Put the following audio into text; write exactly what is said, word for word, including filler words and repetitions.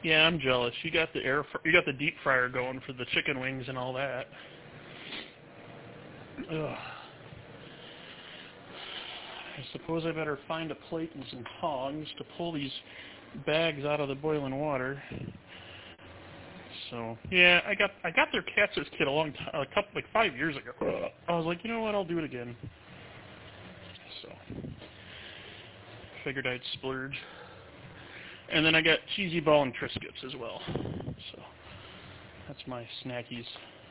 Yeah, I'm jealous. You got the air, fr you got the deep fryer going for the chicken wings and all that. Ugh. I suppose I better find a plate and some tongs to pull these bags out of the boiling water. So yeah, I got I got their Katz's kit a long time, a couple like five years ago. I was like, you know what, I'll do it again. So figured I'd splurge. And then I got cheesy ball and Triscuits as well. So that's my snackies.